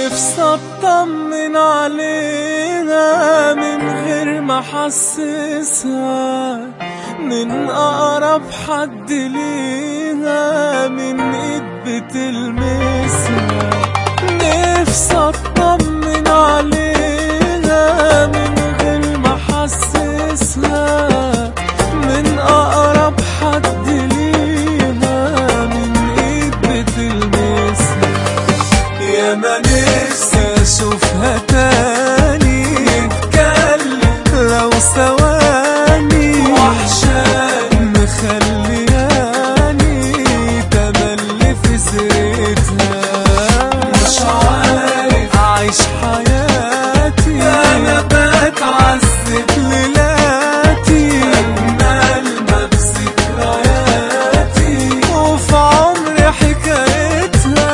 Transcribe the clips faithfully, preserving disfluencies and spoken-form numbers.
نفسي اطمن عليها من غير ما احسسها، من اقرب حد ليها من ايد بتلمسها. نفسي اطمن عليها من غير ما احسسها، من اقرب حد ليها من ايد بتلمسها. يا ما نفسي اشوفها تاني نتكلم لو ثواني، وحشاني مخلياني تملي في سيرتها. مش عارف اعيش حياتي، انا بتعذب ليلاتي، اجمل ما بذكرياتي وفي عمري حكايتها.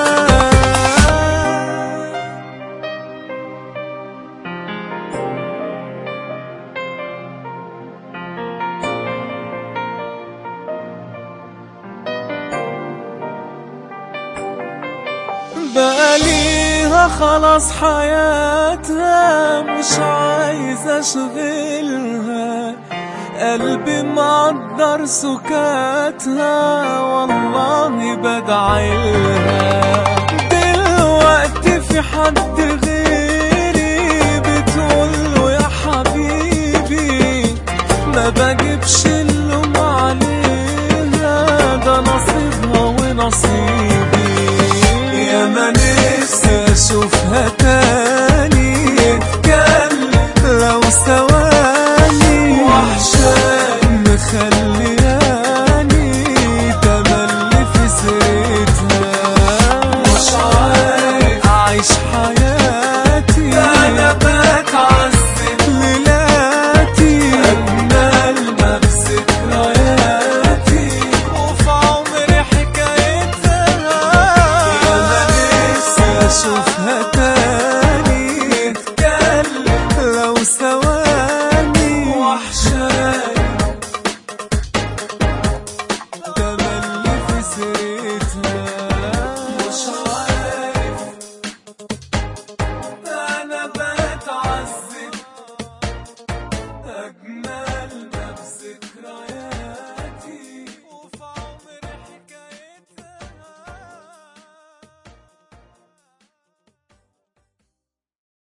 بقاليها خلاص حياتها، مش عايز اشغلها، قلبي مقدر سكاتها والله بدعيلها. دلوقتي في حد غيري بتقوله يا حبيبي، ما بجيبش اللوم عليها، ده نصيبها ونصيبي. يا ما نفسي اشوفها تاني